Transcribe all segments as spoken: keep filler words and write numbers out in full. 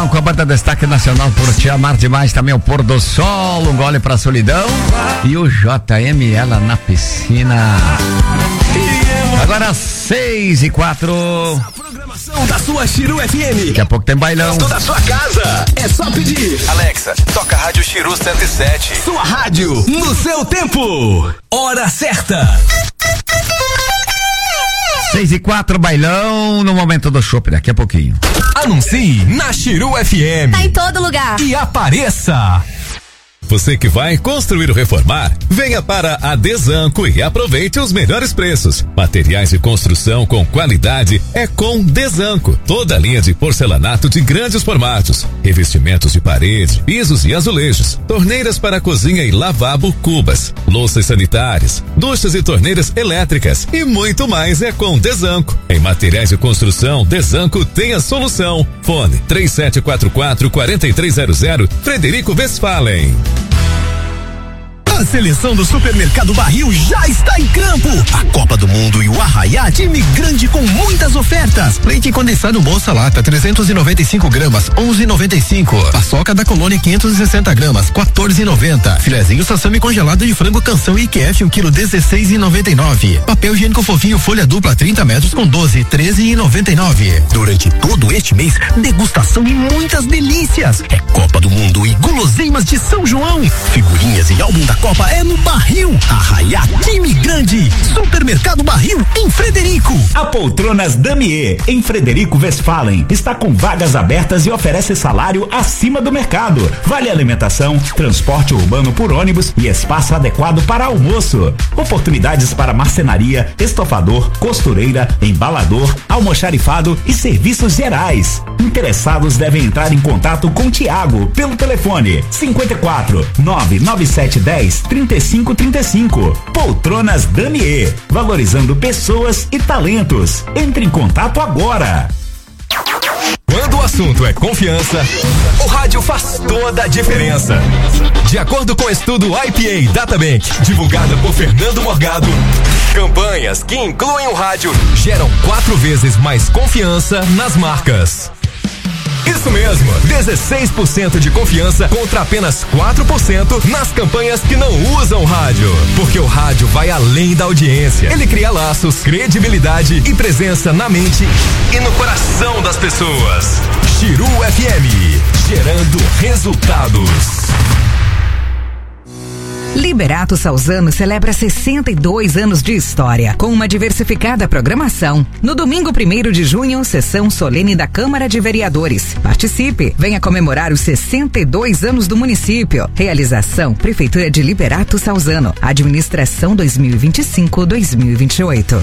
Bailão com a banda Destaque Nacional por Te Amar Demais, também o Pôr do Sol, um gole pra solidão e o J M ela na piscina. Agora seis e quatro. A programação da sua Chiru F M. Daqui a pouco tem bailão. Toda a sua casa. É só pedir. Alexa, toca a Rádio Chiru cento e sete. Sua rádio, no seu tempo. Hora certa. seis e quatro, bailão no momento do shopping, daqui a pouquinho. Anuncie na Chiru F M. Tá em todo lugar. E apareça. Você que vai construir ou reformar, venha para a Desanco e aproveite os melhores preços. Materiais de construção com qualidade é com Desanco. Toda a linha de porcelanato de grandes formatos, revestimentos de parede, pisos e azulejos, torneiras para cozinha e lavabo, cubas, louças sanitárias, duchas e torneiras elétricas e muito mais é com Desanco. Em materiais de construção, Desanco tem a solução. Fone três sete quatro quatro, quatro três zero zero, Frederico Westphalen. A seleção do Supermercado Barril já está em campo. A Copa do Mundo e o Arraiá, time grande com muitas ofertas. Leite condensado Bolsa Lata trezentos e noventa e cinco gramas, onze e noventa e cinco. Paçoca da Colônia quinhentos e sessenta gramas, quatorze e noventa. Filezinho Sassami congelado de frango Canção I Q F um quilo, dezesseis e noventa e nove. Papel higiênico fofinho folha dupla trinta metros com doze, treze e noventa e nove. Durante todo este mês, degustação e muitas delícias. É Copa do Mundo e guloseimas de São João. Figurinhas e álbum da Copa é no Barril. Arraiá, time grande. Supermercado Barril em Frederico. A Poltronas Damier em Frederico Westphalen está com vagas abertas e oferece salário acima do mercado. Vale alimentação, transporte urbano por ônibus e espaço adequado para almoço. Oportunidades para marcenaria, estofador, costureira, embalador, almoxarifado e serviços gerais. Interessados devem entrar em contato com Tiago pelo telefone cinquenta e quatro, nove nove sete dez, trinta e cinco trinta e cinco. Poltronas Damier, valorizando pessoas e talentos. Entre em contato agora. Quando o assunto é confiança, o rádio faz toda a diferença. De acordo com o estudo I P A Databank, divulgado por Fernando Morgado, campanhas que incluem o rádio geram quatro vezes mais confiança nas marcas. Isso mesmo, dezesseis por cento de confiança contra apenas quatro por cento nas campanhas que não usam rádio. Porque o rádio vai além da audiência. Ele cria laços, credibilidade e presença na mente e no coração das pessoas. Chiru F M, gerando resultados. Liberato Salzano celebra sessenta e dois anos de história, com uma diversificada programação. No domingo primeiro de junho, sessão solene da Câmara de Vereadores. Participe, venha comemorar os sessenta e dois anos do município. Realização, Prefeitura de Liberato Salzano. Administração dois mil e vinte e cinco a dois mil e vinte e oito.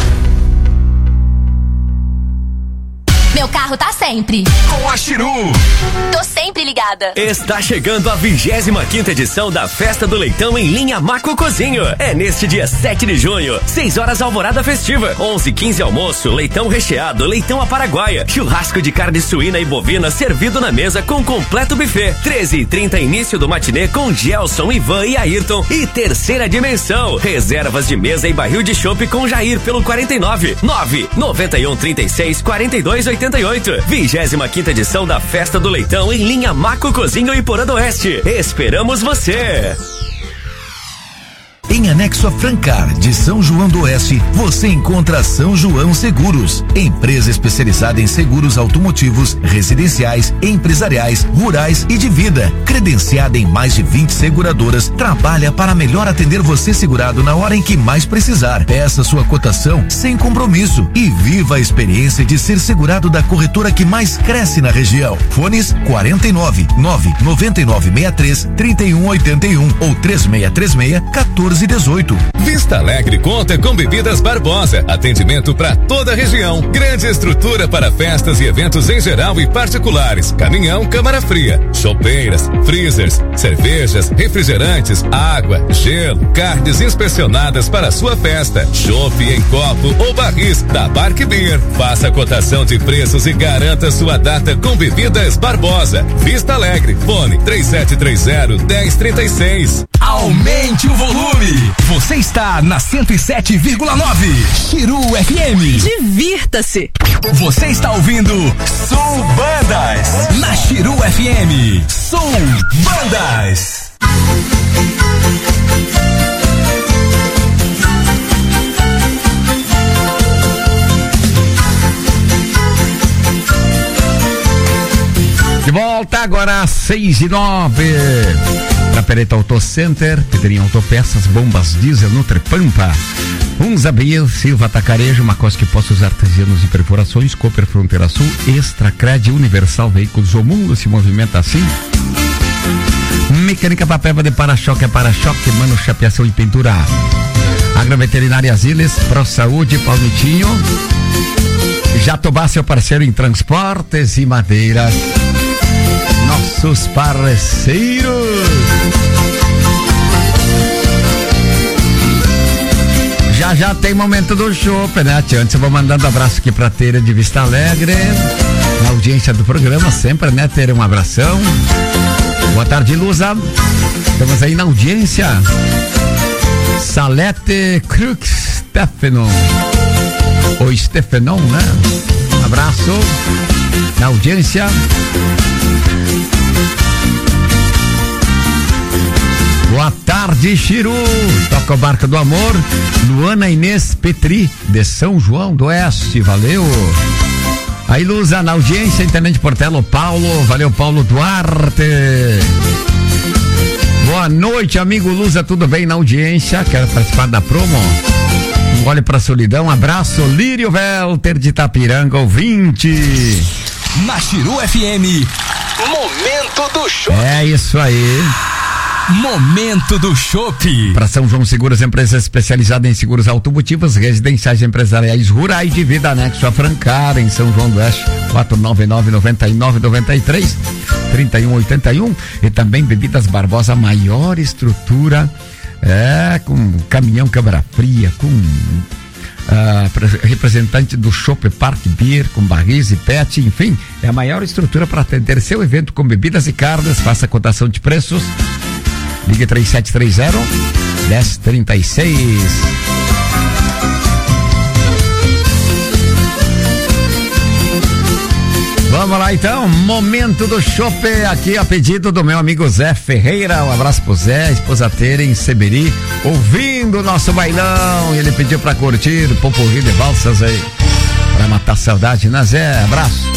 Meu carro tá sempre com a Chiru. Tô sempre ligada. Está chegando a vigésima quinta edição da Festa do Leitão em linha Maco Cozinho. É neste dia sete de junho, seis horas alvorada festiva, onze e quinze almoço, leitão recheado, leitão à paraguaia, churrasco de carne suína e bovina servido na mesa com completo buffet. treze e trinta início do matinê com Gelson, Ivan e Ayrton e terceira dimensão. Reservas de mesa e barril de chopp com Jair pelo quarenta e nove, nove noventa e um trinta e seis, quarenta e dois oitenta e oito. vigésima quinta edição da Festa do Leitão em linha Maco Cozinho e Porã do Oeste. Esperamos você! Em anexo a Francar, de São João do Oeste, você encontra São João Seguros, empresa especializada em seguros automotivos, residenciais, empresariais, rurais e de vida. Credenciada em mais de vinte seguradoras, trabalha para melhor atender você segurado na hora em que mais precisar. Peça sua cotação sem compromisso e viva a experiência de ser segurado da corretora que mais cresce na região. Fones quarenta e nove, nove noventa e nove sessenta e três, trinta e um oitenta e um ou três seis três seis, quatorze dezoito. Vista Alegre conta com Bebidas Barbosa, atendimento para toda a região, grande estrutura para festas e eventos em geral e particulares, caminhão câmara fria, chopeiras, freezers, cervejas, refrigerantes, água, gelo, carnes inspecionadas para a sua festa, chopp em copo ou barris da Barque Beer. Faça a cotação de preços e garanta sua data com Bebidas Barbosa. Vista Alegre, fone três sete três zero, um zero três seis. Aumente o volume. Clube. Você está na cento e sete vírgula nove. Chiru F M. Divirta-se. Você está ouvindo Sul Bandas na Chiru F M. Sul Bandas. De volta agora às seis e nove. Na Pereta Auto Center, Pedrinho Autopeças, bombas diesel, Nutripampa, Unzabir, Silva Tacarejo, Macoski Poços Artesianos e Perfurações, Cooper Fronteira Sul, Extra Cred, Universal Veículos, o mundo se movimenta assim. Mecânica Papeva de para-choque, é para-choque, mano, chapeação e pintura. Agroveterinária Ziles, Pro Saúde, Palmitinho. Jatobá, seu parceiro em transportes e madeiras. Nossos parceiros. Já já tem momento do chopp, né? Antes eu vou mandando abraço aqui pra Teira de Vista Alegre, na audiência do programa, sempre, né? Teira, um abração. Boa tarde, Lusa. Estamos aí na audiência. Salete Crux Stefano. Ou Stefanon, né? Um abraço na audiência. Boa tarde, Chiru. Toca o Barca do Amor. Luana Inês Petri, de São João do Oeste. Valeu. Aí, Lusa, na audiência, Intendente Portelo, Paulo. Valeu, Paulo Duarte. Boa noite, amigo Lusa. Tudo bem na audiência? Quero participar da promo? Um gole pra solidão. Um abraço, Lírio Velter de Itapiranga, ouvinte. Na Chiru F M. Momento do show. É isso aí. Momento do chopp. Para São João Seguros, empresa especializada em seguros automotivos, residenciais, empresariais, rurais de vida anexo a Francar, em São João do Oeste, quatro nove nove, nove nove nove três, três um oito um. E também Bebidas Barbosa, maior estrutura, é, com caminhão câmara fria, com uh, representante do Chopp Park Beer, com barris e pet, enfim, é a maior estrutura para atender seu evento com bebidas e carnes. Faça cotação de preços. Ligue três sete três zero, um zero três seis. Vamos lá então, momento do chopp aqui a pedido do meu amigo Zé Ferreira. Um abraço pro Zé, esposa Tere em Seberi, ouvindo o nosso bailão. E ele pediu pra curtir o popurrí de valsas aí, pra matar saudade, né, Zé? Abraço.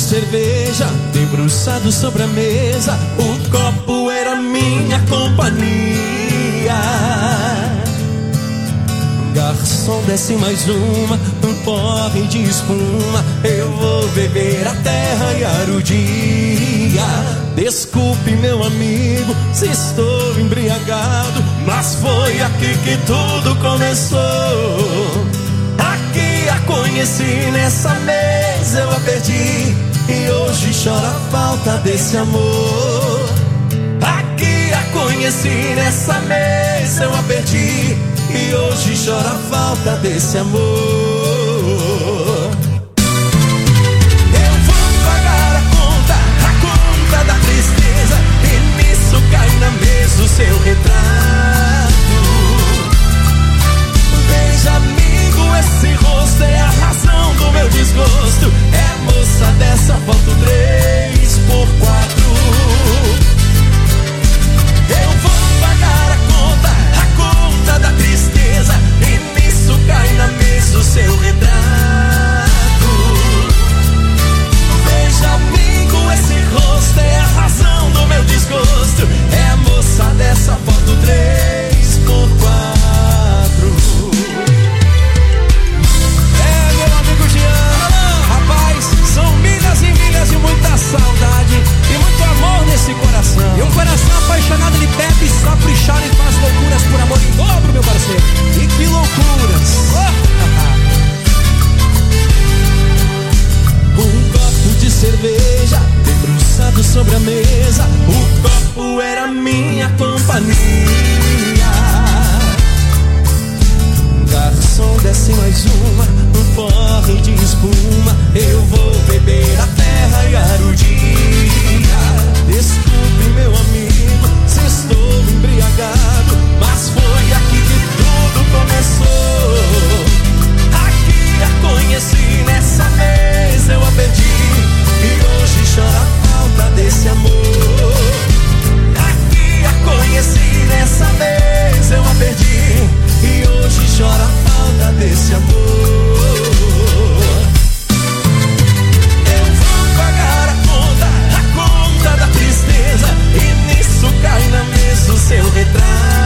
cerveja debruçado sobre a mesa, o copo era minha companhia. Garçom, desce mais uma, um porre de espuma, eu vou beber até raiar o dia. Desculpe, meu amigo, se estou embriagado, mas foi aqui que tudo começou. Aqui a conheci, nessa mesa eu a perdi, e hoje chora a falta desse amor. Aqui a conheci, nessa mesa eu a perdi, e hoje chora a falta desse amor. Eu vou pagar a conta, a conta da tristeza, e nisso cai na mesa o seu retrato. Veja, amigo, esse rosto é a razão do meu desgosto. É a moça dessa foto três por quatro. Eu vou pagar a conta, a conta da tristeza, e nisso cai na mesa o seu retrato. Veja, amigo, esse rosto é a razão do meu desgosto. É a moça dessa foto três por quatro. É, meu amigo Jean, rapaz, são milhas e milhas e muita saudade e muito amor nesse coração. E um coração apaixonado, ele bebe, sofre, chora e faz loucuras por amor em dobro, meu parceiro. E que loucuras! Um copo de cerveja debruçado sobre a mesa, o copo era minha companhia. Garçom, desce mais uma, um porre de espuma, eu vou beber até raiar o dia. Desculpe, meu amigo, se estou embriagado, mas foi aqui que tudo começou. Aqui a conheci, nessa mesa eu a perdi, e hoje chora a falta desse amor. Aqui a conheci, nessa mesa eu a perdi, e hoje chora a falta desse amor. Eu vou pagar a conta, a conta da tristeza, e nisso cai na mesa o seu retrato.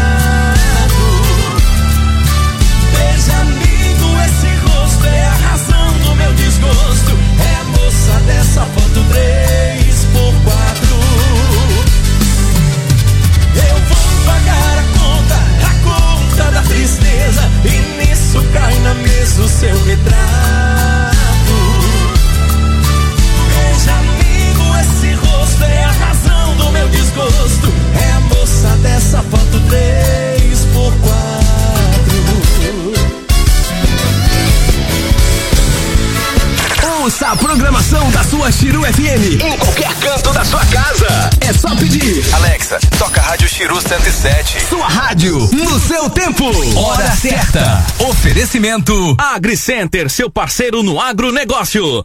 Veja, amigo, esse rosto é a razão do meu desgosto. É a moça dessa foto três por quatro. Eu vou pagar a conta, a conta da tristeza, e nisso cai na mesa o seu retrato. Veja, amigo, esse rosto é a razão do meu desgosto. É a moça dessa foto três por quatro. Ouça a programação da sua Chiru F M em qualquer canto da sua casa. É só pedir. Alexa, toca a Rádio Chiru cento e sete. Sua rádio, no seu tempo. Hora certa. Oferecimento AgriCenter, seu parceiro no agronegócio.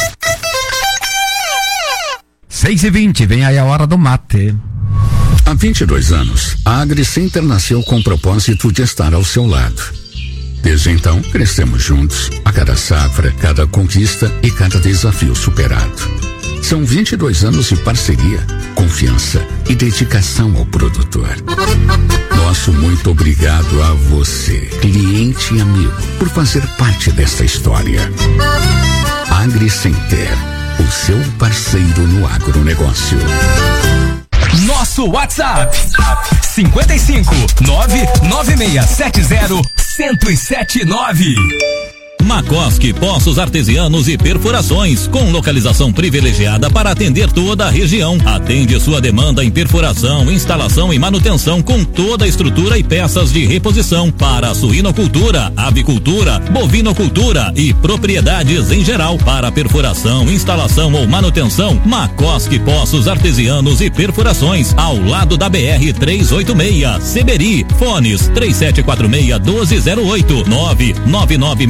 seis e vinte, vem aí a hora do mate. Há vinte e dois anos, a AgriCenter nasceu com o propósito de estar ao seu lado. Desde então, crescemos juntos, a cada safra, cada conquista e cada desafio superado. São vinte e dois anos de parceria, confiança e dedicação ao produtor. Nosso muito obrigado a você, cliente e amigo, por fazer parte desta história. AgriCenter, o seu parceiro no agronegócio. Nosso WhatsApp cinquenta e cinco, nove nove seis sete zero, zero zero sete nove. Macoski Poços Artesianos e Perfurações, com localização privilegiada para atender toda a região. Atende sua demanda em perfuração, instalação e manutenção com toda a estrutura e peças de reposição para suinocultura, avicultura, bovinocultura e propriedades em geral. Para perfuração, instalação ou manutenção, Macoski Poços Artesianos e Perfurações, ao lado da B R trezentos e oitenta e seis, Seberi. Fones três sete quatro seis, um dois zero oito, nove nove nove seis nove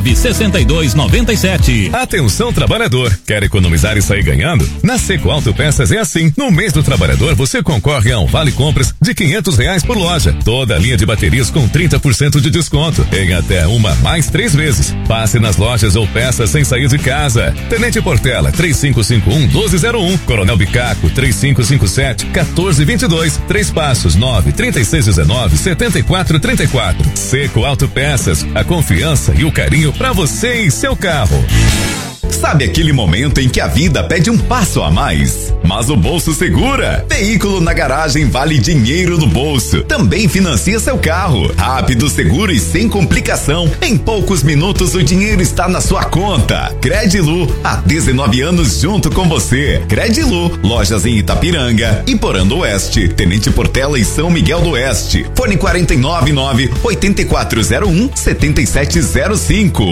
nove seis dois nove sete. Atenção, trabalhador, quer economizar e sair ganhando? Na Seco Autopeças é assim. No mês do trabalhador você concorre a um vale compras de quinhentos reais por loja. Toda a linha de baterias com trinta por cento de desconto em até uma mais três vezes. Passe nas lojas ou peças sem sair de casa. Tenente Portela três cinco cinco um, doze zero um. Coronel Bicaco três cinco cinco sete, quatorze vinte e dois. Três Passos nove trinta e seis dezenove, setenta e quatro trinta e quatro. Seco Autopeças, a confiança e o carinho para você e seu carro. Sabe aquele momento em que a vida pede um passo a mais, mas o bolso segura? Veículo na garagem vale dinheiro no bolso. Também financia seu carro. Rápido, seguro e sem complicação. Em poucos minutos o dinheiro está na sua conta. Credilu, há dezenove anos junto com você. Credilu, lojas em Itapiranga, Iporã do Oeste, Tenente Portela e São Miguel do Oeste. Fone quatro nove nove, oito quatro zero um, sete sete zero cinco.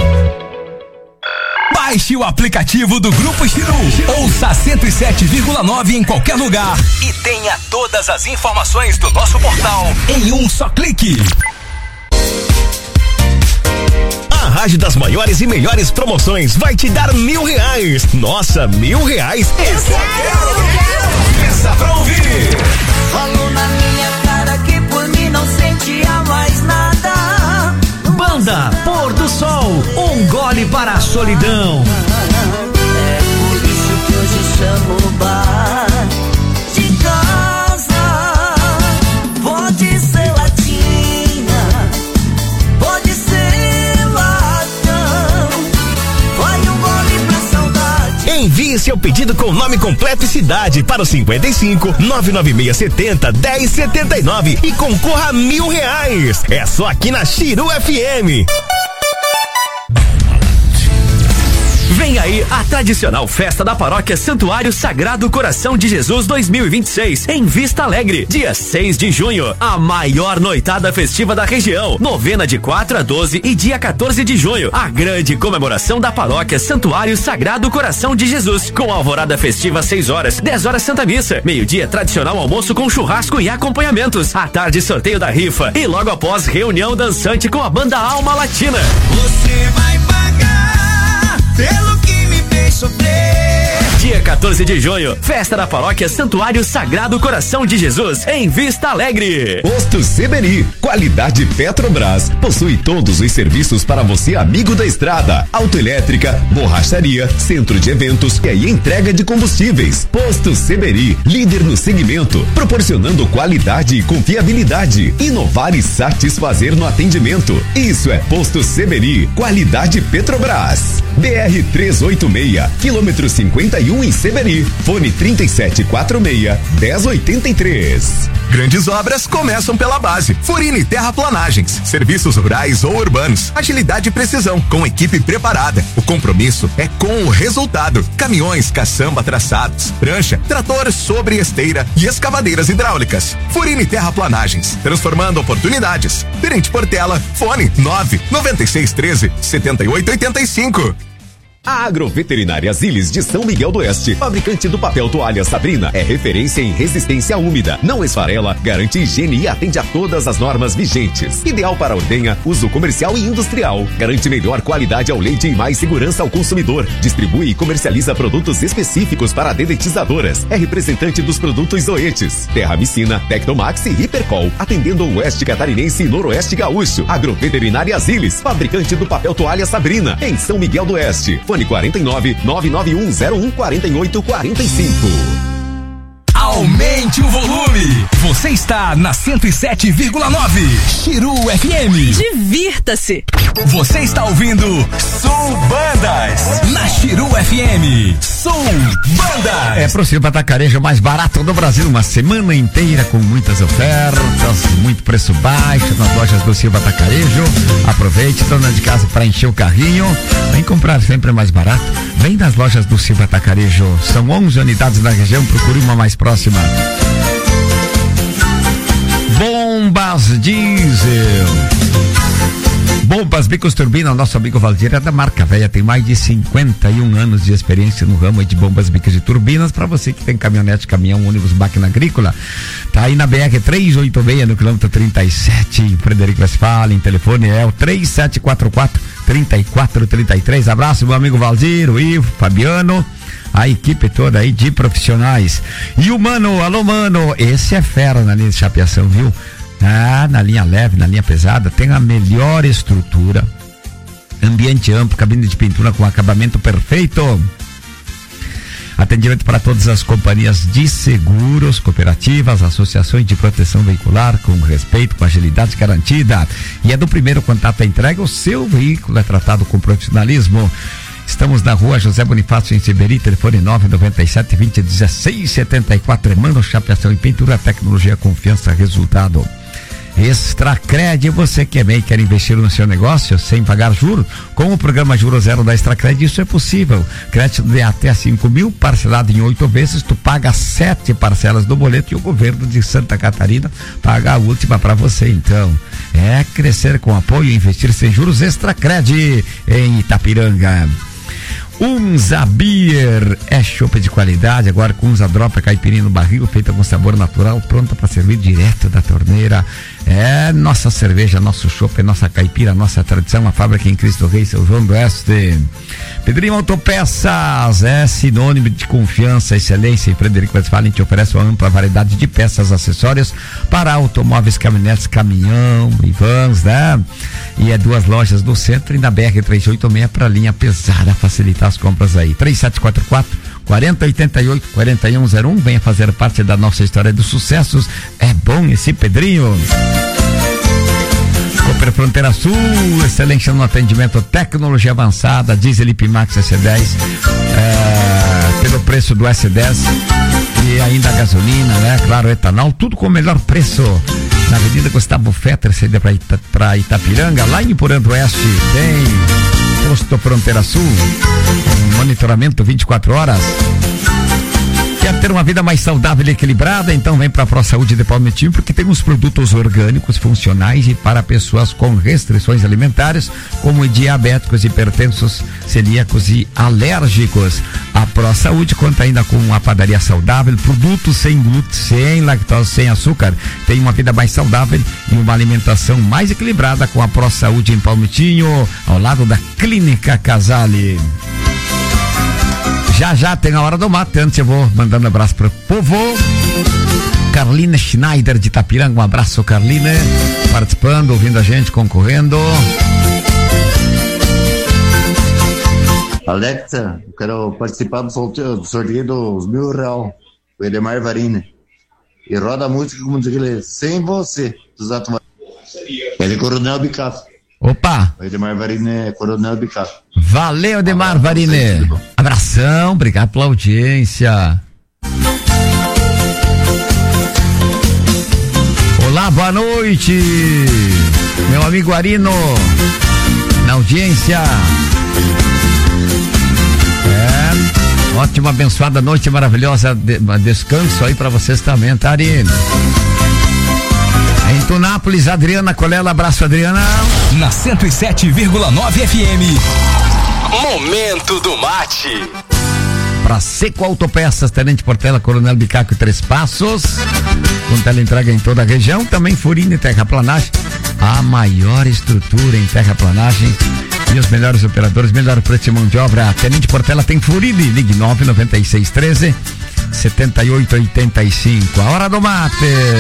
Baixe o aplicativo do Grupo Chiru. Ouça cento e sete vírgula nove em qualquer lugar. E tenha todas as informações do nosso portal em um só clique. A Rádio das maiores e melhores promoções vai te dar mil reais. Nossa, mil reais? Eu quero! Pensa pra ouvir! Falou na minha cara que por mim não sentia mais nada. Banda Pôr do Sol, um gole para a solidão. É por isso que hoje chamo o bar de casa. Pode ser latinha, pode ser latão. Vai um gole pra saudade. Envie seu pedido com nome completo e cidade para o cinquenta e cinco, nove nove seis setenta, dez setenta e nove e concorra a mil reais. É só aqui na Chiru F M. Vem aí a tradicional festa da Paróquia Santuário Sagrado Coração de Jesus dois mil e vinte e seis em Vista Alegre, dia seis de junho, a maior noitada festiva da região, novena de quatro a doze e dia quatorze de junho, a grande comemoração da Paróquia Santuário Sagrado Coração de Jesus, com alvorada festiva às seis horas, dez horas Santa Missa, meio-dia tradicional almoço com churrasco e acompanhamentos, à tarde sorteio da rifa e logo após reunião dançante com a banda Alma Latina. Você vai pagar pelo que me fez sofrer. Dia quatorze de junho, festa da Paróquia Santuário Sagrado Coração de Jesus, em Vista Alegre. Posto Seberi, qualidade Petrobras, possui todos os serviços para você, amigo da estrada: autoelétrica, borracharia, centro de eventos e entrega de combustíveis. Posto Seberi, líder no segmento, proporcionando qualidade e confiabilidade, inovar e satisfazer no atendimento. Isso é Posto Seberi, qualidade Petrobras. B R trezentos e oitenta e seis, quilômetro cinquenta e um em Seberi. Fone trinta e sete quarenta e seis, dez oitenta e três. Grandes obras começam pela base. Furine Terraplanagens, serviços rurais ou urbanos, agilidade e precisão, com equipe preparada. O compromisso é com o resultado. Caminhões, caçamba, traçados, prancha, trator sobre esteira e escavadeiras hidráulicas. Furine Terraplanagens, transformando oportunidades. Tenente Portela, fone nove nove seis um três, sete oito oito cinco. A Agroveterinária Zilis de São Miguel do Oeste, fabricante do papel toalha Sabrina, é referência em resistência úmida, não esfarela, garante higiene e atende a todas as normas vigentes. Ideal para ordenha, uso comercial e industrial. Garante melhor qualidade ao leite e mais segurança ao consumidor. Distribui e comercializa produtos específicos para dedetizadoras. É representante dos produtos Zoetis, Terramicina, Tectomax e Hipercol, atendendo o Oeste Catarinense e Noroeste Gaúcho. Agroveterinária Zilis, fabricante do papel toalha Sabrina, em São Miguel do Oeste. Fone quarenta e nove, nove nove um zero um, quarenta e oito quarenta e cinco. Aumente o volume. Você está na cento e sete vírgula nove. Chiru F M. Divirta-se. Você está ouvindo Sul Bandas na Chiru F M. Sul Bandas. É pro Silva Atacarejo mais barato do Brasil, uma semana inteira com muitas ofertas, muito preço baixo nas lojas do Silva Atacarejo. Aproveite, dona de casa, para encher o carrinho. Vem comprar sempre mais barato. Vem nas lojas do Silva Atacarejo. São onze unidades na região, procure uma mais próxima. Bombas Diesel. Bombas Bicos Turbina, o nosso amigo Valdir é da marca velha, tem mais de cinquenta e um anos de experiência no ramo de bombas bicos e turbinas, para você que tem caminhonete, caminhão, ônibus, máquina agrícola. Tá aí na B R trezentos e oitenta e seis, no quilômetro trinta e sete, em Frederico Westphalen, telefone é o três sete quatro quatro, três quatro três três. Abraço, meu amigo Valdir, o Ivo, Fabiano, a equipe toda aí de profissionais. E o Mano, alô Mano, esse é fera na linha de chapeação, viu? Ah, na linha leve, na linha pesada, tem a melhor estrutura, ambiente amplo, cabine de pintura com acabamento perfeito, atendimento para todas as companhias de seguros, cooperativas, associações de proteção veicular, com respeito, com agilidade garantida, e é do primeiro contato à entrega, o seu veículo é tratado com profissionalismo. Estamos na rua José Bonifácio, em Siberi, telefone nove nove sete, vinte, dezesseis, setenta e quatro. Mano, chapeação e pintura, tecnologia, confiança, resultado. Extracred, você que é MEI, quer investir no seu negócio sem pagar juros? Com o programa Juro Zero da Extracred, isso é possível. Crédito de até cinco mil, parcelado em oito vezes, tu paga sete parcelas do boleto e o governo de Santa Catarina paga a última para você. Então, é crescer com apoio e investir sem juros. Extracred em Itapiranga. Unza Beer é chopp de qualidade, agora com Unza Drop, caipirinha no barril, feita com sabor natural, pronta para servir direto da torneira. É nossa cerveja, nosso chopp, é nossa caipira, nossa tradição, a fábrica em Cristo Rei, São João do Oeste. Pedrinho Autopeças é sinônimo de confiança, excelência, e Frederico Westphalen te oferece uma ampla variedade de peças, acessórios para automóveis, caminhonetes, caminhão e vans, né? E é duas lojas no centro e na B R trezentos e oitenta e seis para linha pesada, facilitar as compras aí. três sete quatro quatro, quarenta, oitenta e oito, quarenta e um zero um, venha fazer parte da nossa história dos sucessos. É bom esse Pedrinho. Cooper Fronteira Sul, excelência no atendimento, tecnologia avançada, diesel I P Max S dez, é, pelo preço do S dez e ainda a gasolina, né? Claro, etanol, tudo com o melhor preço. Na Avenida Gustavo Fetter, saída para Ita, para Itapiranga, lá em Porã do Oeste, tem Posto Fronteira Sul, um monitoramento vinte e quatro horas. Quer ter uma vida mais saudável e equilibrada? Então vem para a Pro Saúde de Palmitinho, porque tem uns produtos orgânicos, funcionais e para pessoas com restrições alimentares, como diabéticos, hipertensos, celíacos e alérgicos. A Pro Saúde conta ainda com a padaria saudável, produtos sem glúten, sem lactose, sem açúcar. Tem uma vida mais saudável e uma alimentação mais equilibrada com a Pro Saúde em Palmitinho, ao lado da Clínica Casale. Já já tem a hora do mate, antes eu vou mandando um abraço pro povo. Carlina Schneider de Itapiranga, um abraço, Carlina, participando, ouvindo a gente, concorrendo. Alexa, eu quero participar do sorteio, do sorteio dos mil real, o Edemar Varini. E roda a música, como diz ele, Sem Você, dos Atos. Ele é Coronel Bicato. Opa! O Edemar Varini é Coronel Bicato. Valeu, Edemar Varini. Abração, obrigado pela audiência. Olá, boa noite, meu amigo Arino, na audiência. É, ótima, abençoada noite, maravilhosa, de, descanso aí pra vocês também, tá, Arino? Em Tunápolis, Adriana Colela, abraço, Adriana. Na cento e sete vírgula nove F M. Momento do Mate. Pra Seco Autopeças, Tenente Portela, Coronel Bicaco e Três Passos. Com teleentrega em toda a região. Também Furina e Terraplanagem. A maior estrutura em terraplanagem. E os melhores operadores, melhor preço de mão de obra. Tenente Portela tem Furina. Ligue nove nove seis um três, sete oito oito cinco. A hora do mate.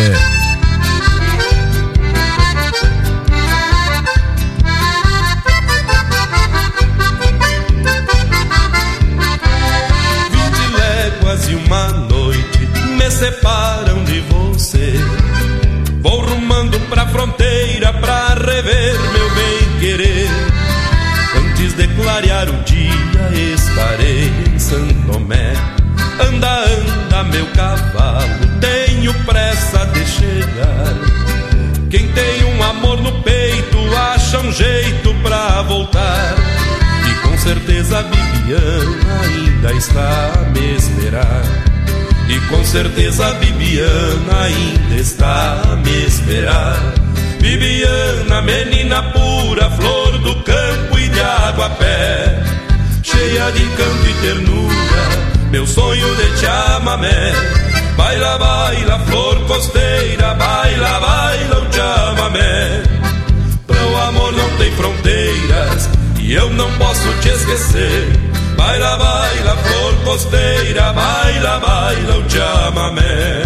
E uma noite me separam de você. Vou rumando pra fronteira pra rever meu bem-querer. Antes de clarear o dia estarei em Santo Tomé. Anda, anda meu cavalo, tenho pressa de chegar. Quem tem um amor no peito acha um jeito pra voltar. E com certeza a Bibiana ainda está a me esperar. E com certeza a Bibiana ainda está a me esperar. Bibiana, menina pura, flor do campo e de água a pé, cheia de canto e ternura, meu sonho de te amamé. Baila, baila, flor costeira, baila, baila o chamamé. Pro amor não tem fronteiras e eu não posso te esquecer. Baila, baila, flor costeira, baila, baila o chamamé.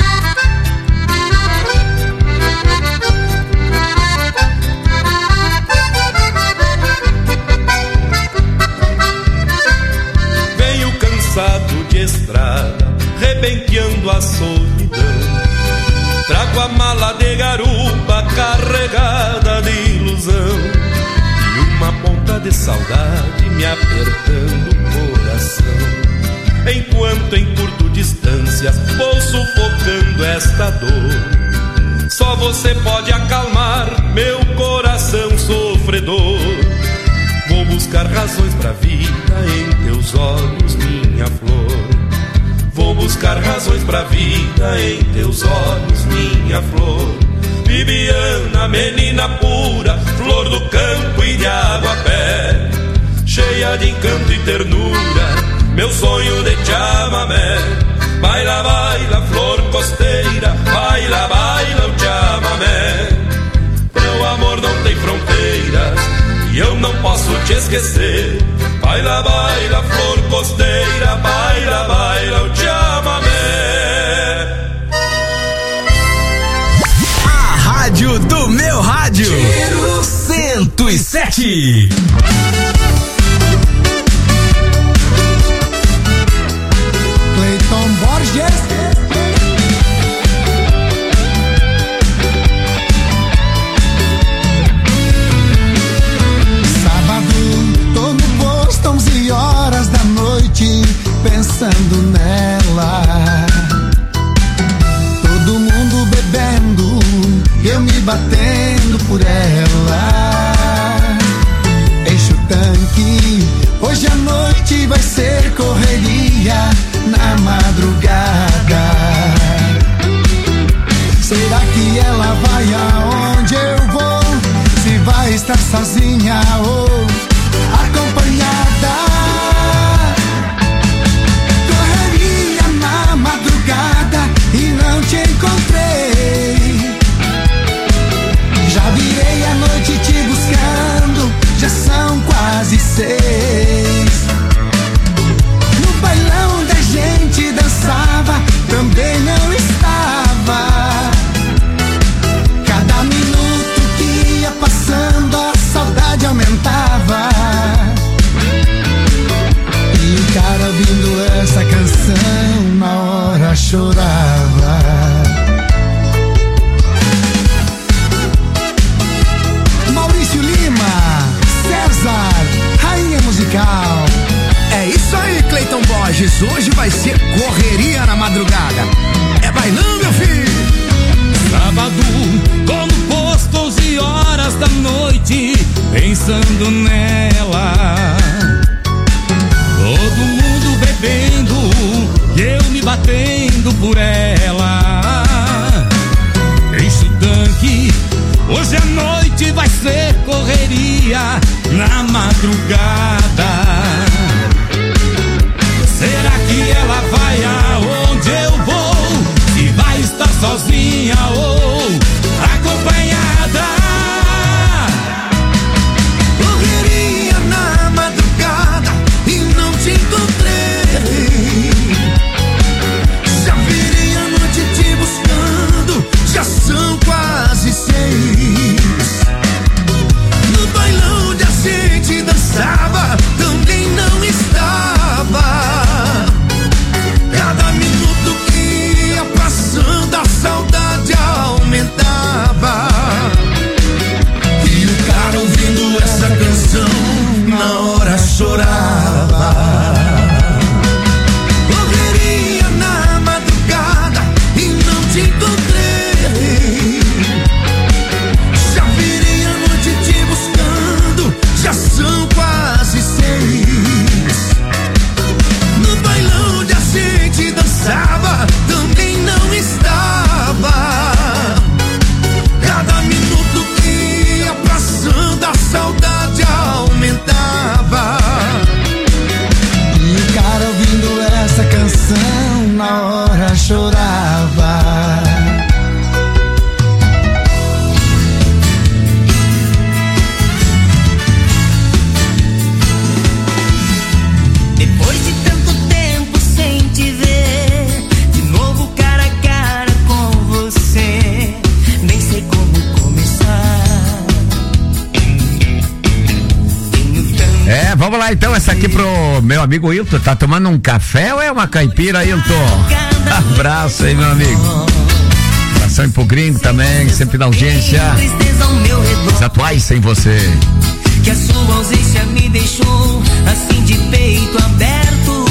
Venho cansado de estrada, rebenqueando a solidão. Trago a mala de garupa carregada de ilusão e uma ponta de saudade me apertando o coração. Enquanto encurto distâncias, vou sufocando esta dor. Só você pode acalmar meu coração sofredor. Vou buscar razões pra vida em teus olhos, minha flor. Vou buscar razões pra vida em teus olhos, minha flor. Bibiana, menina pura, flor do campo e de água a pé, cheia de encanto e ternura, meu sonho de chamamé. Baila, baila, flor costeira, baila, baila o chamamé. Meu amor não tem fronteiras e eu não posso te esquecer. Baila, baila, flor costeira, baila, baila o chamamé. A rádio do meu rádio. Giro cento e sete. Cleiton Borges. Horas da noite pensando nela, todo mundo bebendo, eu me batendo por ela. Enche o tanque, hoje a noite vai ser correria na madrugada. Será que ela vai aonde eu vou? Se vai estar sozinha ou acompanhada? E não te encontrei. Já virei a noite te buscando, já são quase seis. No bailão da gente dançava, também não estava. Cada minuto que ia passando a saudade aumentava. E o cara ouvindo essa canção na hora chorava. Maurício Lima, César, rainha musical. É isso aí, Cleiton Borges. Hoje vai ser correria na madrugada. É bailão, meu filho. Sábado, como posto, onze horas da noite, pensando nela. Todo mundo bebendo e eu me batendo por ela. Enche o tanque, hoje a noite vai ser correria na madrugada. Será que ela vai aonde eu vou? Se vai estar sozinha ou acompanhada? Correria na madrugada. lá então, essa aqui pro meu amigo Hilton. Tá tomando um café ou é uma caipira, Hilton? Abraço aí, meu amigo. Abração aí pro gringo também, sempre na audiência. Os atuais sem você. Que a sua ausência me deixou assim de peito aberto.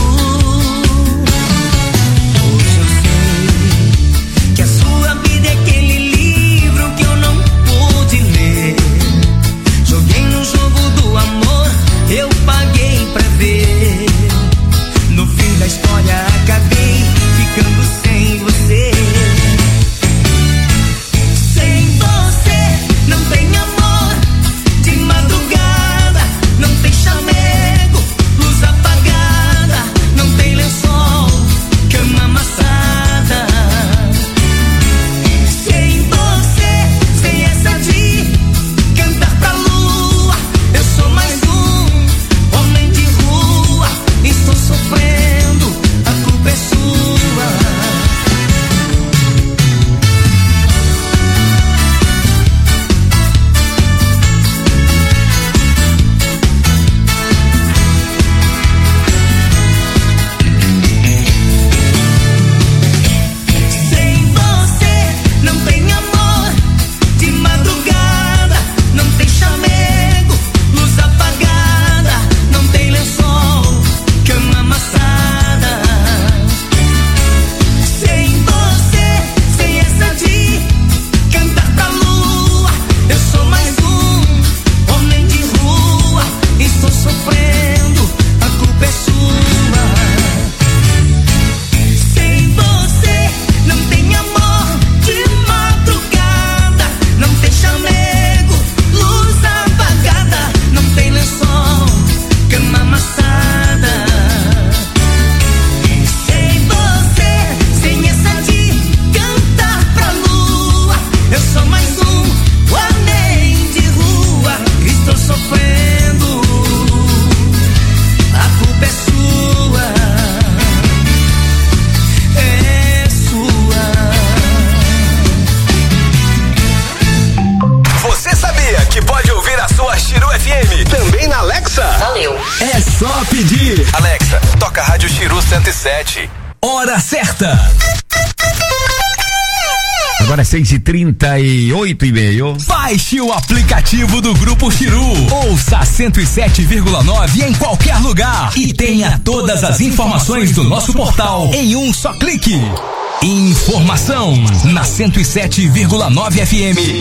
Hoje eu sei que a sua vida é aquele livro que eu não pude ler. Joguei no jogo do amor, eu paguei pra ver. No fim da história acabei ficando sem você. Sem você não tem amor de madrugada, não tem chamego, luz apagada, não tem lençol, cama amassada. Sem você, sem essa de cantar pra lua, eu sou mais um homem de rua. Estou sofrendo, a culpa é sua. Sem você não tem amor de madrugada, não tem chamego, luz apagada, não tem lençol, cama amassada. Sem você, sem essa de cantar pra lua, eu sou mais um homem de rua. Estou sofrendo, a culpa é sua. Sem você não tem amor de madrugada, não tem chamego, luz apagada, não tem lençol, cama amassada. Sem você, sem essa de cantar pra lua, eu sou mais um homem de rua. Estou sofrendo, a culpa é sua, é sua. Você sabia que pode ouvir a sua Chiru F M também na Alexa? Valeu. É só pedir. Alexa, toca a Rádio Chiru cento e sete. Hora certa. Agora é seis e trinta e oito e meio. Baixe o aplicativo do Grupo Chiru. Ouça cento e sete vírgula nove em qualquer lugar e tenha todas as informações do nosso portal em um só clique. Informação na cento e sete vírgula nove F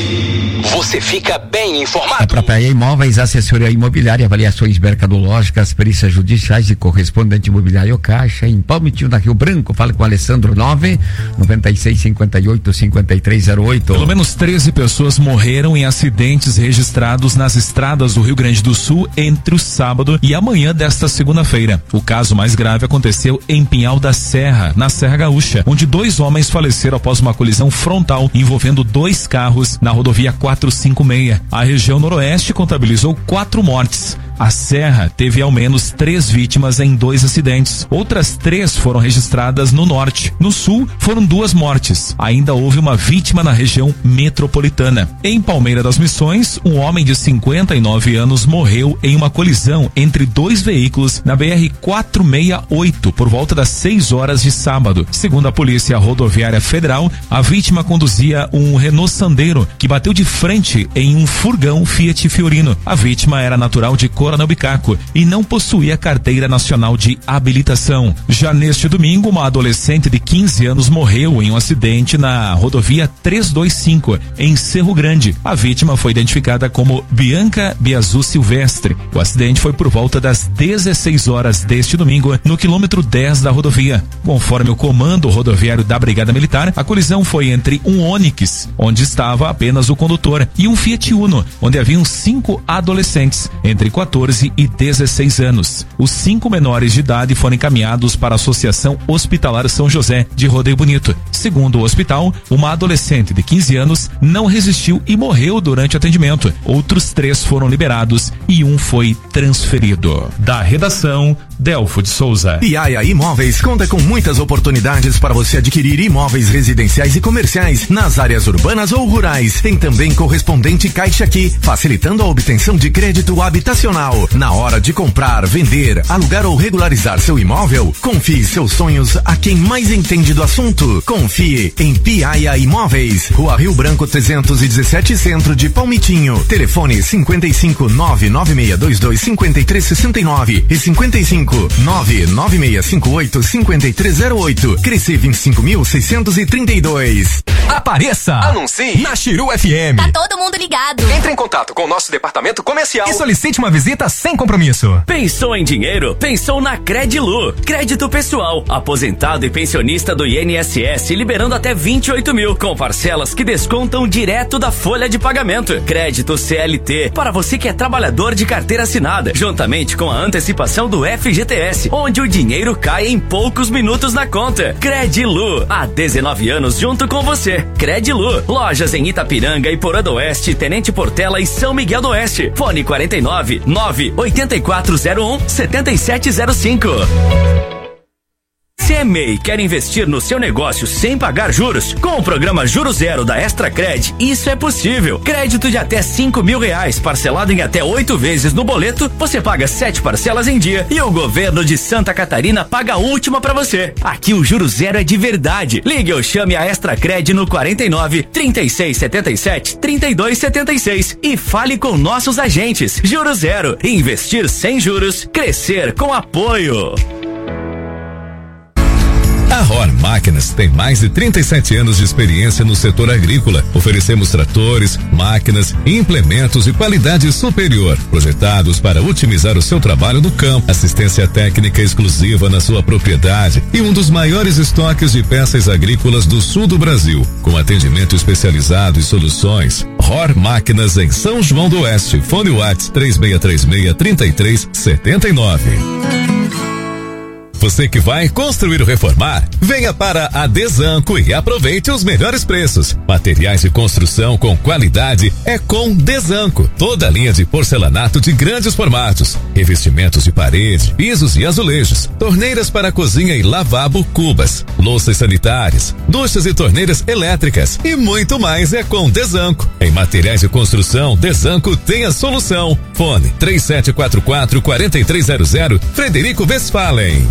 M. Você fica bem informado. A própria Imóveis, assessoria imobiliária, avaliações mercadológicas, perícias judiciais e correspondente imobiliário Caixa, em Palmitinho da Rio Branco. Fale com o Alessandro nove nove seis cinco oito cinco três zero oito. Pelo menos treze pessoas morreram em acidentes registrados nas estradas do Rio Grande do Sul entre o sábado e amanhã desta segunda-feira. O caso mais grave aconteceu em Pinhal da Serra, na Serra Gaúcha, onde dois homens faleceram após uma colisão frontal envolvendo dois carros na rodovia quatrocentos e cinquenta e seis. A região noroeste contabilizou quatro mortes. A Serra teve ao menos três vítimas em dois acidentes. Outras três foram registradas no norte. No sul, foram duas mortes. Ainda houve uma vítima na região metropolitana. Em Palmeira das Missões, um homem de cinquenta e nove anos morreu em uma colisão entre dois veículos na B R quatrocentos e sessenta e oito por volta das seis horas de sábado. Segundo a Polícia Rodoviária Federal, a vítima conduzia um Renault Sandero que bateu de frente em um furgão Fiat Fiorino. A vítima era natural de Coronel Bicaco e não possuía carteira nacional de habilitação. Já neste domingo, uma adolescente de quinze anos morreu em um acidente na rodovia trezentos e vinte e cinco, em Cerro Grande. A vítima foi identificada como Bianca Biazu Silvestre. O acidente foi por volta das dezesseis horas deste domingo, no quilômetro dez da rodovia. Conforme o comando rodoviário da Brigada Militar, a colisão foi entre um Onix, onde estava apenas o condutor, e um Fiat Uno, onde haviam cinco adolescentes, entre quatorze e dezesseis anos. Os cinco menores de idade foram encaminhados para a Associação Hospitalar São José de Rodeio Bonito. Segundo o hospital, uma adolescente de quinze anos não resistiu e morreu durante o atendimento. Outros três foram liberados e um foi transferido. Da redação, Delfo de Souza. Piaia Imóveis conta com muitas oportunidades para você adquirir imóveis residenciais e comerciais nas áreas urbanas ou rurais. Tem também correspondente Caixa Aqui, facilitando a obtenção de crédito habitacional. Na hora de comprar, vender, alugar ou regularizar seu imóvel, confie seus sonhos a quem mais entende do assunto. Confie em Piaia Imóveis, Rua Rio Branco trezentos e dezessete, Centro de Palmitinho. Telefone cinquenta e cinco, nove nove seis dois dois, cinco três seis nove e cinquenta e cinco, nove nove seis cinco oito, cinco três zero oito. Cresce vinte e cinco mil seiscentos e trinta e dois. Apareça! Anuncie na Chiru F M. Tá todo mundo ligado. Entre em contato com o nosso departamento comercial e solicite uma visita sem compromisso. Pensou em dinheiro? Pensou na Credilu. Crédito pessoal, aposentado e pensionista do I N S S, liberando até vinte e oito mil, com parcelas que descontam direto da folha de pagamento. Crédito C L T, para você que é trabalhador de carteira assinada, juntamente com a antecipação do F G T S, onde o dinheiro cai em poucos minutos na conta. Credilu, há dezenove anos junto com você. Credilu, lojas em Itapiranga, Iporã do Oeste, Tenente Portela e São Miguel do Oeste. Fone quarenta e nove, nove oito quatro zero um, sete sete zero cinco. Se é M E I quer investir no seu negócio sem pagar juros, com o programa Juro Zero da Extracred, isso é possível. Crédito de até cinco mil reais, parcelado em até oito vezes no boleto, você paga sete parcelas em dia e o governo de Santa Catarina paga a última pra você. Aqui o Juro Zero é de verdade. Ligue ou chame a Extracred no quarenta e nove, trinta e seis setenta e sete, trinta e dois setenta e seis e fale com nossos agentes. Juro Zero, investir sem juros, crescer com apoio. A Hor Máquinas tem mais de trinta e sete anos de experiência no setor agrícola. Oferecemos tratores, máquinas, implementos de qualidade superior, projetados para otimizar o seu trabalho no campo, assistência técnica exclusiva na sua propriedade e um dos maiores estoques de peças agrícolas do sul do Brasil, com atendimento especializado e soluções. Hor Máquinas em São João do Oeste. Fone WhatsApp três seis três seis, três três sete nove. Você que vai construir ou reformar, venha para a Desanco e aproveite os melhores preços. Materiais de construção com qualidade é com Desanco. Toda a linha de porcelanato de grandes formatos, revestimentos de parede, pisos e azulejos, torneiras para cozinha e lavabo, cubas, louças sanitárias, duchas e torneiras elétricas e muito mais é com Desanco. Em materiais de construção, Desanco tem a solução. Fone três sete quatro quatro, quatro três zero zero, Frederico Westphalen.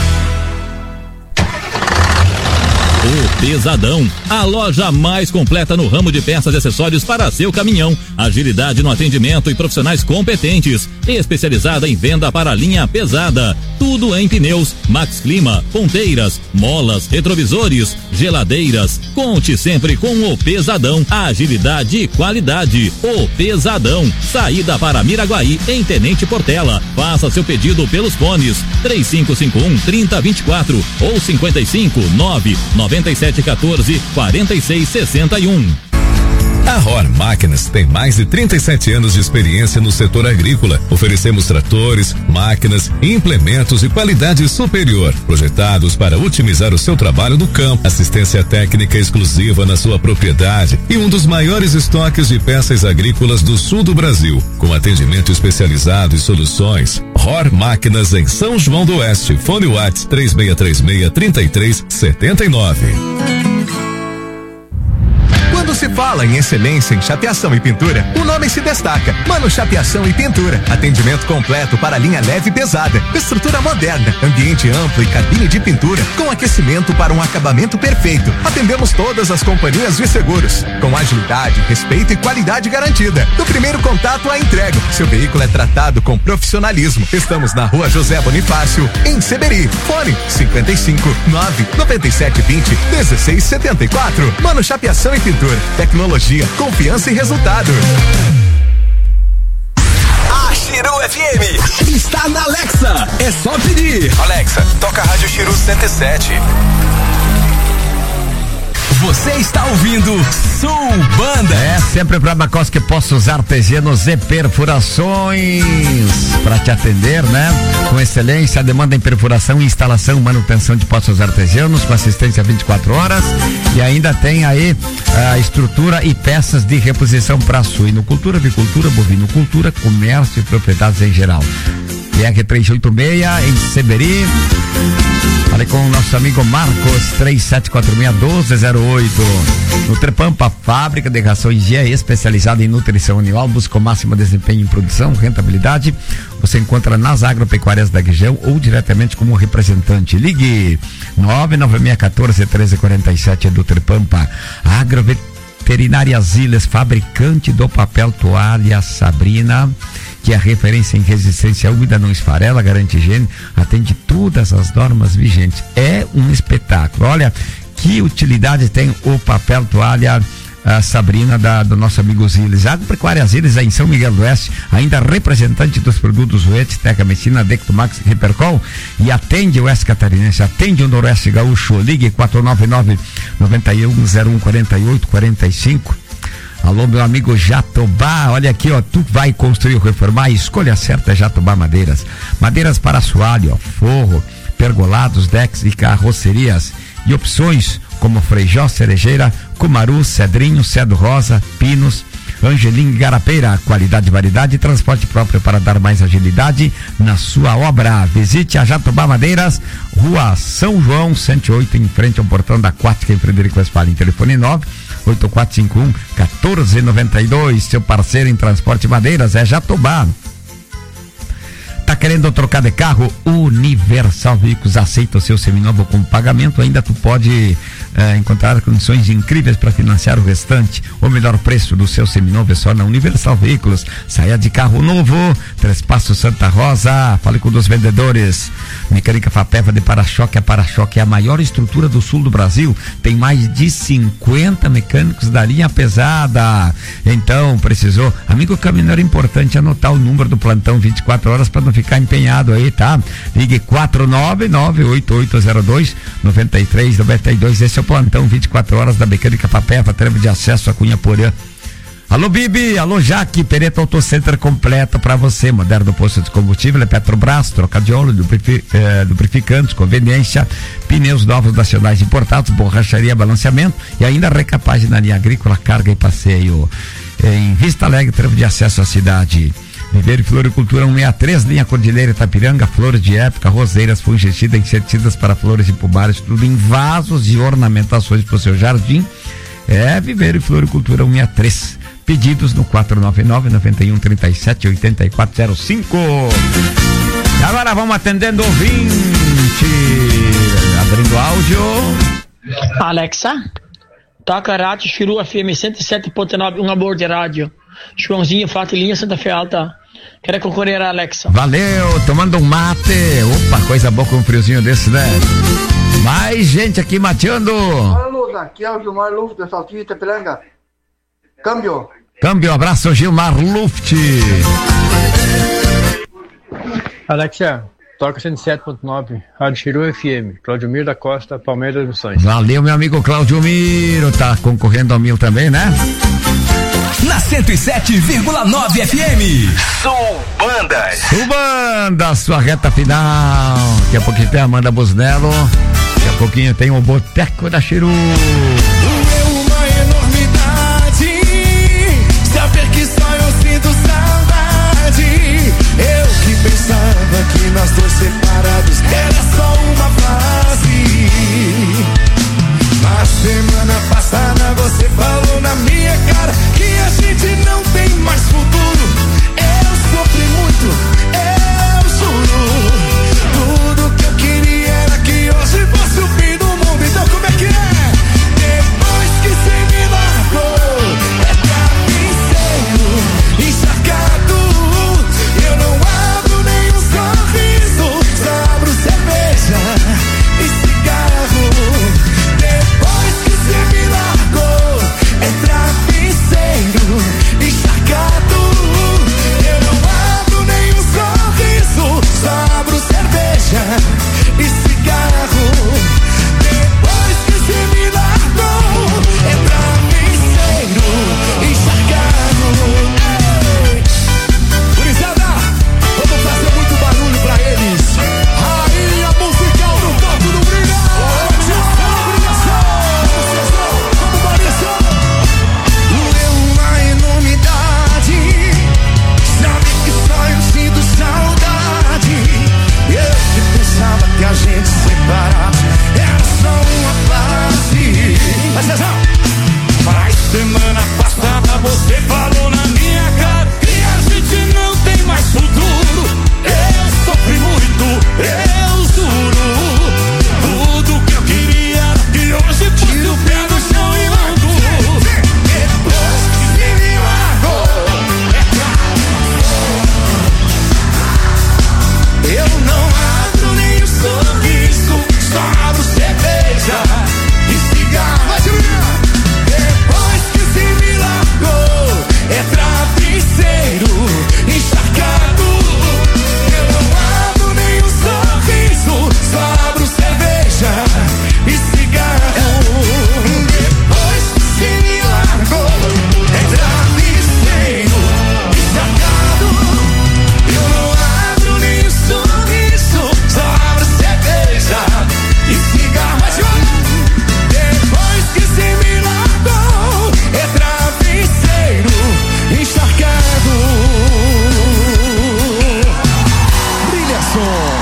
O Pesadão, a loja mais completa no ramo de peças e acessórios para seu caminhão. Agilidade no atendimento e profissionais competentes. Especializada em venda para a linha pesada. Tudo em pneus, Max Clima, ponteiras, molas, retrovisores, geladeiras. Conte sempre com o Pesadão. Agilidade e qualidade. O Pesadão. Saída para Miraguaí, em Tenente Portela. Faça seu pedido pelos fones três cinco cinco um, três zero dois quatro ou cinquenta e cinco, nove nove sete um quatro, quatro seis seis um. A Hor Máquinas tem mais de trinta e sete anos de experiência no setor agrícola. Oferecemos tratores, máquinas e implementos de qualidade superior, projetados para otimizar o seu trabalho no campo, assistência técnica exclusiva na sua propriedade e um dos maiores estoques de peças agrícolas do sul do Brasil, com atendimento especializado e soluções. Hor Máquinas em São João do Oeste. Fone WhatsApp três seis três seis, três três sete nove. Quando se fala em excelência em chapeação e pintura, o nome se destaca. Mano Chapeação e Pintura. Atendimento completo para linha leve e pesada. Estrutura moderna, ambiente amplo e cabine de pintura com aquecimento para um acabamento perfeito. Atendemos todas as companhias de seguros, com agilidade, respeito e qualidade garantida. Do primeiro contato à entrega, seu veículo é tratado com profissionalismo. Estamos na Rua José Bonifácio, em Seberi. Fone cinquenta e cinco, nove nove sete dois zero, dezesseis setenta e quatro. Mano Chapeação e Pintura. Tecnologia, confiança e resultado. A Chiru F M está na Alexa. É só pedir. Alexa, toca a Rádio Chiru cento e sete. Você está ouvindo Sul Banda. É sempre para Bacosque Poços Artesianos e Perfurações para te atender, né? Com excelência, a demanda em perfuração, instalação, manutenção de poços artesianos com assistência vinte e quatro horas e ainda tem aí a estrutura e peças de reposição para suinocultura, avicultura, bovinocultura, comércio e propriedades em geral. E R três oito seis em Seberi. Falei com o nosso amigo Marcos, três sete quatro seis um dois zero oito. Nutripampa, fábrica de rações G, especializada em nutrição animal, busca o máximo desempenho em produção, rentabilidade. Você encontra nas agropecuárias da região ou diretamente como representante. Ligue nove nove seis um quatro um três quatro sete, é Nutripampa. Agroveterinária Ziles, fabricante do papel toalha Sabrina, que é a referência em resistência úmida, não esfarela, garante higiene, atende todas as normas vigentes. É um espetáculo. Olha que utilidade tem o papel toalha a Sabrina da, do nosso amigo Ziles. Agropecuária Ziles é em São Miguel do Oeste, ainda representante dos produtos Ruete, Teca Medicina, Dectomax, Hipercol, e atende o Oeste Catarinense, atende o Noroeste Gaúcho. Ligue quatro nove nove, nove um zero um, quatro oito quatro cinco. Alô, meu amigo Jatobá, olha aqui, ó, tu vai construir ou reformar, escolha certa, Jatobá Madeiras. Madeiras para assoalho, ó, forro, pergolados, decks e carrocerias. E opções como Frejó, Cerejeira, Cumaru, Cedrinho, Cedro Rosa, Pinos, Angelim, Garapeira. Qualidade, variedade e transporte próprio para dar mais agilidade na sua obra. Visite a Jatobá Madeiras, Rua São João, cento e oito, em frente ao portão da Aquática, em Frederico Westphalen. Telefone nove oito quatro cinco um, um quatro nove dois. Seu parceiro em transporte madeiras é Jatobá. Tá querendo trocar de carro? Universal Veículos aceita o seu seminovo com pagamento. Ainda tu pode eh, encontrar condições incríveis para financiar o restante. O melhor preço do seu seminovo é só na Universal Veículos. Saia de carro novo, Três Passos Santa Rosa. Fale com um dos vendedores. Mecânica Fapeva de para-choque. A para-choque é a maior estrutura do sul do Brasil. Tem mais de cinquenta mecânicos da linha pesada. Então, precisou. Amigo caminhoneiro, é importante anotar o número do plantão vinte e quatro horas para não ficar empenhado aí, tá? Ligue quatro nove nove, oito oito zero dois, nove três nove dois. Esse é o plantão vinte e quatro horas da Mecânica Fapeva, treva de acesso a Cunha Porã. Alô, Bibi, alô, Jaque, Pereta Auto Center completo para você, moderno posto de combustível, é Petrobras, troca de óleo, lubrifi, eh, lubrificantes, conveniência, pneus novos nacionais importados, borracharia, balanceamento e ainda recapagem na linha agrícola, carga e passeio. Em Vista Alegre, trevo de acesso à cidade. Viveiro e Floricultura cento e sessenta e três, linha Cordilheira Itapiranga, flores de época, roseiras, fungicidas, inseticidas para flores e pomares, tudo em vasos e ornamentações para o seu jardim. É Viveiro e Floricultura cento e sessenta e três. Pedidos no quatro nove nove, nove um, três sete, oito quatro zero cinco. E agora vamos atendendo ouvinte. Abrindo áudio. Alexa, toca rádio Chiru F M cento e sete ponto nove, um amor de rádio. Joãozinho, Fatilinha, Santa Fe Alta. Quero concorrer, Alexa. Valeu, tomando um mate. Opa, coisa boa com um friozinho desse, né? Mais gente aqui mateando. Olá, Luz, aqui é o Gilmar Luft, da Saltinho Itapiranga. Câmbio. Câmbio, abraço, Gilmar Luft. Alexa, toca cento e sete ponto nove, Rádio Chiru F M, Claudio Miro da Costa, Palmeiras das Missões. Valeu, meu amigo Claudio Miro, tá concorrendo ao mil também, né? Na cento e sete vírgula nove F M. Sul Bandas. Sul Bandas, sua reta final. Daqui a pouquinho tem a Amanda Busnello. Daqui a pouquinho tem o Boteco da Chiru. Uma enormidade, saber que só eu sinto saudade. Eu que pensava que nós dois separados era só uma fase. Na semana passada você falou na minha cara que a gente não tem mais futuro. Eu sofri muito, eu juro. Tudo que eu queria era que hoje fosse o fim do mundo. Então como é que é? a gente separar. Era só uma fase. Presta atenção. Mas semana passada você falou na minha cara que a gente não tem mais futuro. Eu sofri muito, eu juro. Tudo que eu queria era que hoje tiro o pé do chão e largo. Depois que me largou, eu não abro nem o sorriso, só abro cerveja e cigarro. Depois que se me largou, é travesseiro encharcado. Eu não abro nem o sorriso, só abro cerveja e cigarro. Depois que se me largou, é travesseiro encharcado. Eu não abro nem o sorriso, só abro cerveja e cigarro. Depois que se me largou, é travesseiro encharcado. Brilha som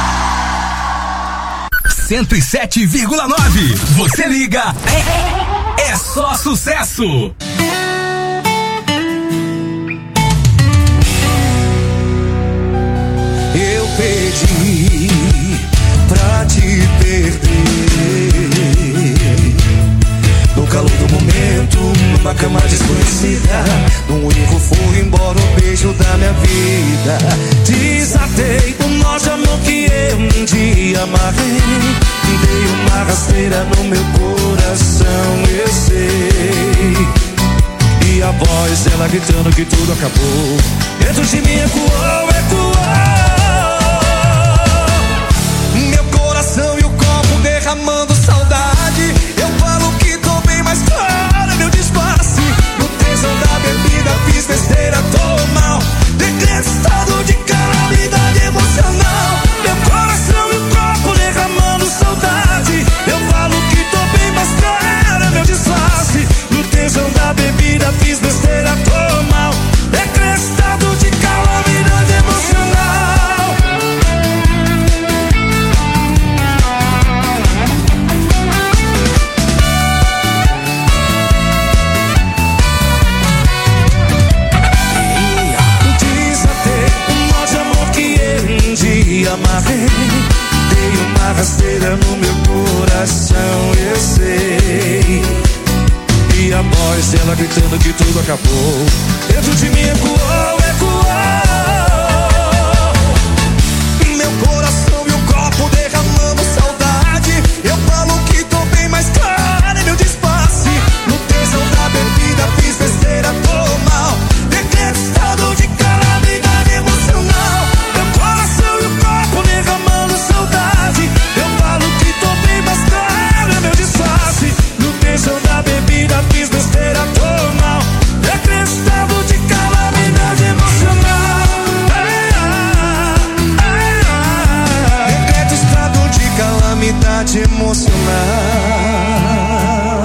cento e sete vírgula nove. Você liga, é, é só sucesso. Eu pedi pra te perder no calor do momento, numa cama desconhecida. Num erro foi embora o beijo da minha vida. Desatei o nó de amor que eu um dia amarrei. Dei uma rasteira no meu coração, eu sei. E a voz dela gritando que tudo acabou. Dentro de mim ecoou, ecoou. Meu coração e o copo derramando saudade. Eu falo que tô bem, mas claro, meu disfarce. No tesão da bebida fiz besteira, tô mal. Decreto estado de calamidade emocional. Meu coração e o copo derramando saudade. Eu falo que tô bem, mas claro, meu disfarce. No tesão da bebida fiz besteira, tô mal. Decreto estado de calamidade emocional. Amarrei, dei uma rasteira no meu coração, eu sei. E a voz dela gritando que tudo acabou. Dentro de mim ecoou, ecoou. Meu coração e o copo derramando saudade. Eu falo que tô bem, mas claro, é meu disfarce. No tesão da bebida fiz besteira, tô mal. Decreto estado de calamidade emocional. Meu coração e o copo derramando saudade. Eu falo que tô bem, mas claro, é meu disfarce. No tesão da bebida fiz besteira, tô mal. Decreto estado de calamidade emocional. Decreto estado de calamidade emocional.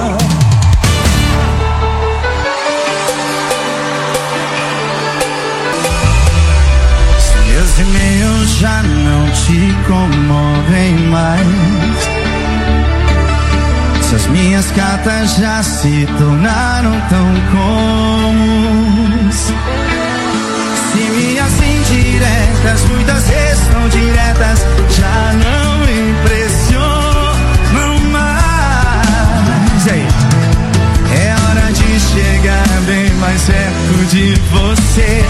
Meus e-mails já não te comovem mais. Se as minhas cartas já se tornaram tão comuns. Se minhas indiretas, muitas vezes tão diretas, já não impressionam mais. E aí? É hora de chegar bem mais perto de você.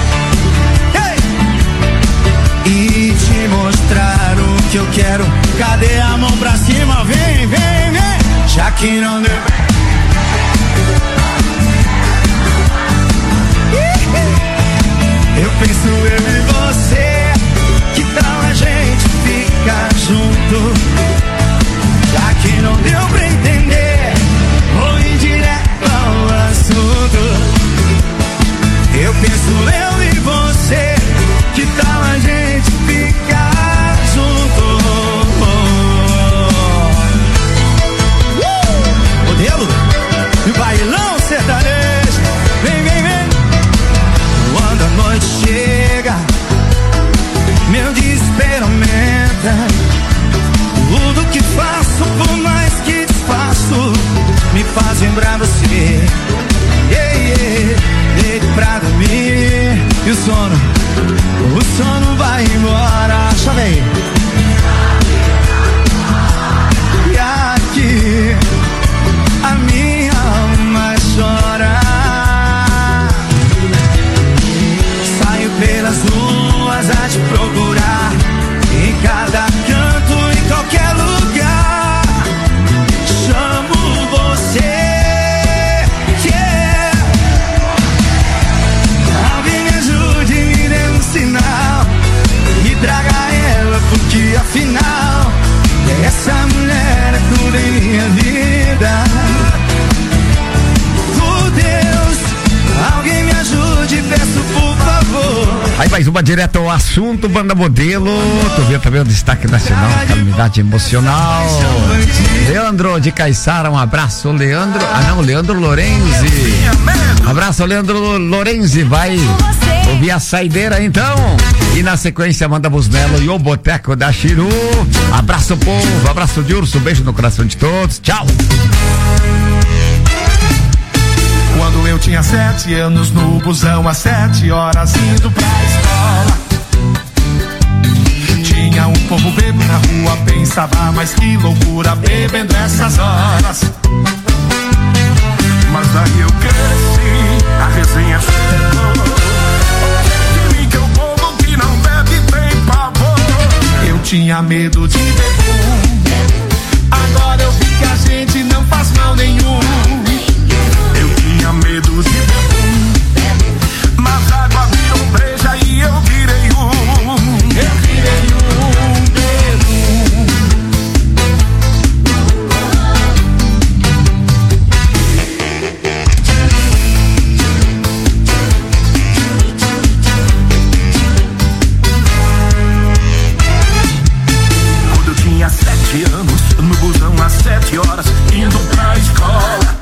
E te mostrar o que eu quero. Cadê a mão pra cima? Vem, vem, vem. Já que não deu. Eu penso eu e você. Que tal a gente ficar junto? Já que não deu pra entender, vou ir direto ao assunto. Eu penso eu e você. Que tal a gente ficar junto? Uh! Modelo e bailão sertanejo. Vem, vem, vem. Quando a noite chega, meu desespero Afinal, essa mulher é tudo em minha vida. Oh Deus, alguém me ajude, peço por favor. Aí mais uma direto ao assunto, banda modelo. Tu viu também o destaque nacional, calamidade emocional. Leandro de Caiçara, um abraço, Leandro. Ah não, Leandro Lorenzi. Abraço, Leandro Lorenzi. Vai ouvir a saideira então. E na sequência, Amanda Busmelo e o Boteco da Chiru. Abraço, povo. Abraço de urso. Beijo no coração de todos. Tchau. Quando eu tinha sete anos no busão, às sete horas indo pra escola, tinha um povo bebo na rua, pensava, mas que loucura bebendo essas horas. Mas daí eu cresci, a resenha chegou. De mim que é o povo que não bebe tem pavor. Eu tinha medo de beber, agora eu vi que a gente não faz mal nenhum. Eu tinha medo de beber, mas a água virou breja e eu virei um. Eu virei um bebum. Quando eu tinha sete anos, no busão às sete horas, indo pra escola,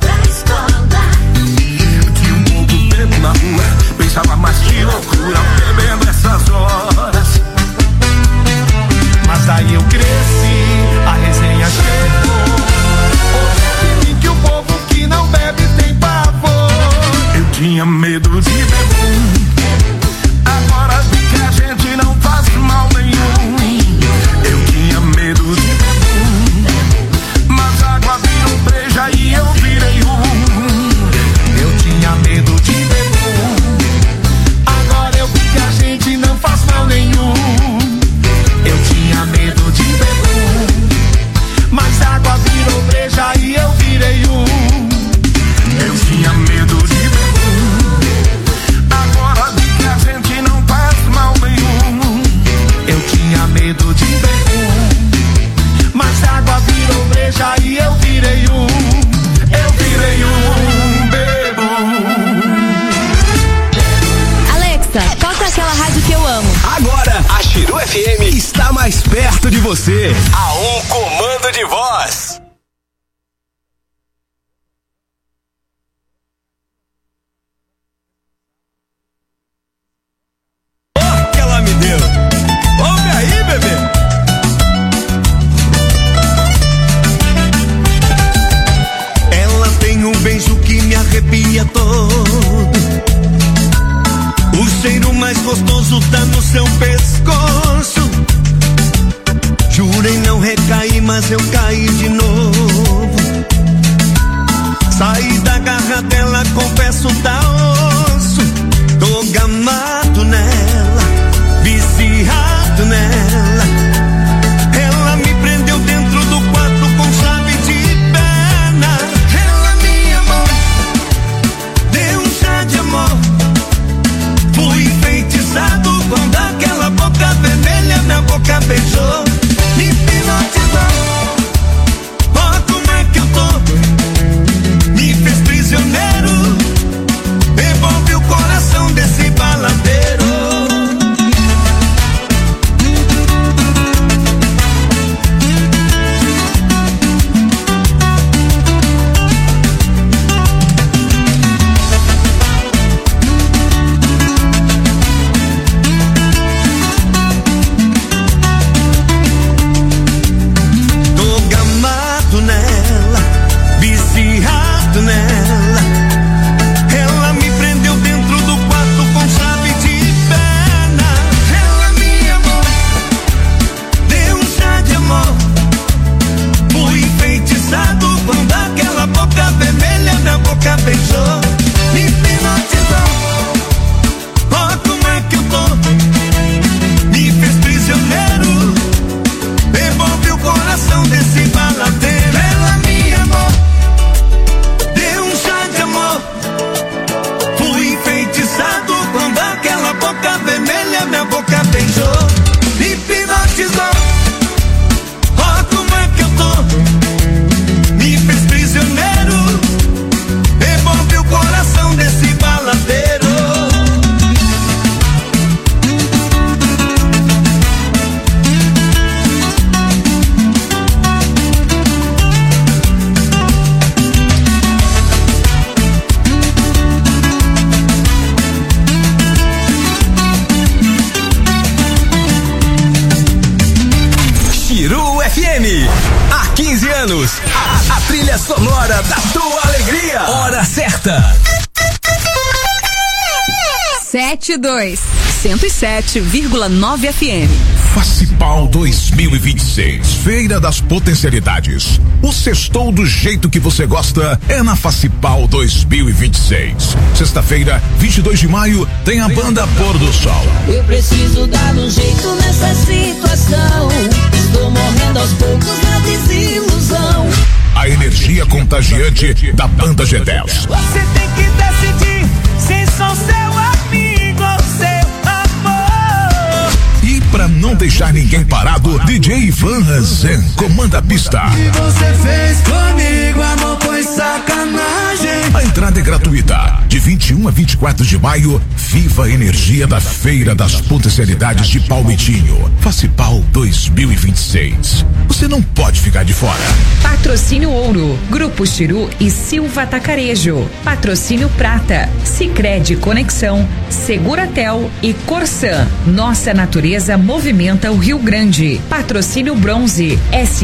na rua, pensava, mas que loucura bebendo essas horas. Mas daí eu cresci, a resenha chegou. Hoje de mim que o povo que não bebe tem pavor. Eu tinha medo de beber, agora vi que a gente não faz mal nenhum. Eu tinha medo de beber, mas a água virou breja e eu virei um. Eu tinha medo de beber, agora eu vi que a gente não faz mal nenhum. Eu tinha medo de beber, mas a água virou breja e eu virei um. Eu tinha medo de beber, agora vi que a gente não faz mal nenhum. Eu tinha medo de beber, mas a água virou breja e eu virei um. Eu virei um bebo. Alexa, toca aquela rádio que eu amo. Agora, a Chiru F M está mais perto de você. A um comando de voz. Oh, que ela me deu. Ouve aí, bebê. Ela tem um beijo que me arrepia todo. O cheiro mais gostoso tá no seu pescoço. Jurei não recair, mas eu caí de novo. Saí da garra dela, confesso, tá osso. Tô gamado nela, viciado nela. Ela me prendeu dentro do quarto com chave de pena. Ela me amou, deu um chá de amor. Fui enfeitiçado quando aquela boca vermelha minha boca beijou. Me hipnotizou, ó como é que eu tô. Me fez prisioneiro, devolve o coração desse baladeiro. Chiru F M. Há quinze anos, a, a trilha sonora da tua alegria. Hora certa. sete dois, cento e sete vírgula nove F M. Facipal dois mil e vinte e seis, Feira das Potencialidades. O sextou do jeito que você gosta é na Facipal dois mil e vinte e seis. Sexta-feira, vinte e dois de maio, tem a banda Pôr do Sol. Eu preciso dar um jeito nessa situação. Estou morrendo aos poucos na desilusão. A energia contagiante da banda G dez. Você tem que decidir se sou seu amigo ou seu amor. E pra não deixar ninguém parado, D J Ivan Ranzen comanda a pista. O que você fez comigo, amor, foi sacanagem. A entrada é gratuita. De vinte e um a vinte e quatro de maio, viva a energia da Feira das Potencialidades de Palmitinho. Facipal dois mil e vinte e seis. Você não pode ficar de fora. Patrocínio Ouro, Grupo Chiru e Silva Atacarejo. Patrocínio Prata, Sicredi Conexão, Seguratel e Corsan. Nossa natureza movimenta o Rio Grande. Patrocínio Bronze, S